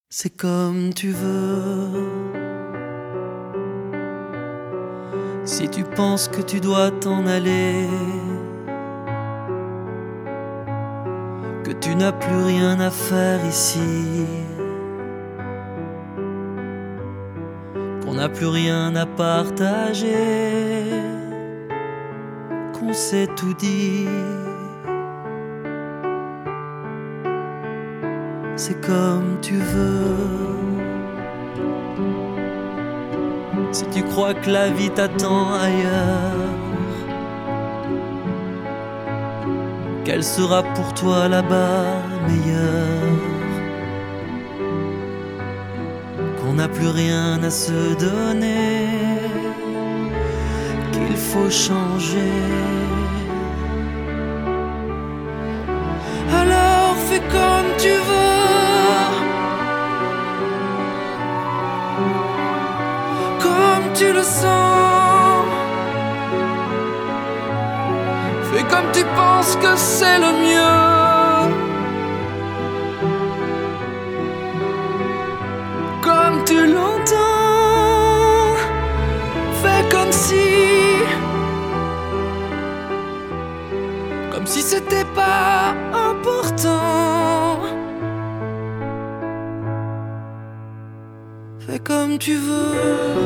C'est comme tu veux. Si tu penses que tu dois t'en aller, que tu n'as plus rien à faire ici, qu'on n'a plus rien à partager, qu'on s'est tout dit, c'est comme tu veux. Si tu crois que la vie t'attend ailleurs, qu'elle sera pour toi là-bas meilleure, qu'on n'a plus rien à se donner, qu'il faut changer, alors fais comme tu veux. Tu le sens, fais comme tu penses que c'est le mieux, comme tu l'entends, fais comme si c'était pas important, fais comme tu veux.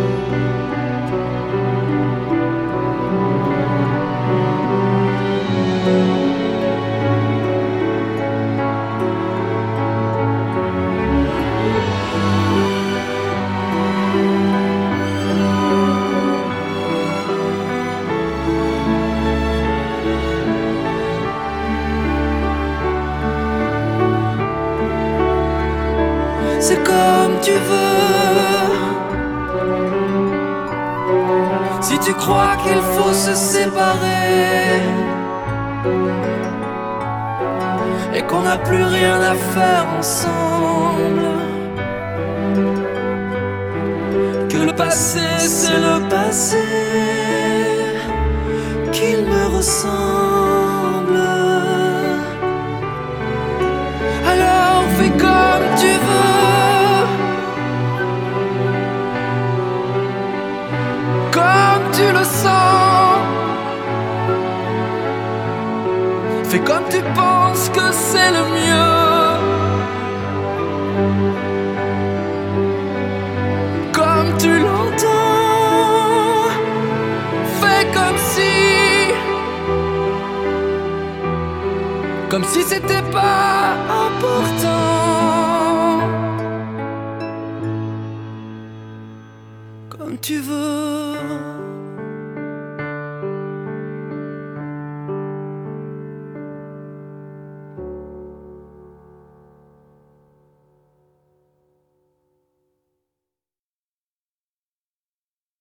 C'est comme tu veux. Si tu crois qu'il faut se séparer et qu'on n'a plus rien à faire ensemble, que le passé c'est le passé, qu'il me ressemble, alors fais comme tu veux. Comme tu le sens, fais comme tu penses que c'est le mieux, comme tu l'entends, fais comme si c'était pas important, comme tu veux.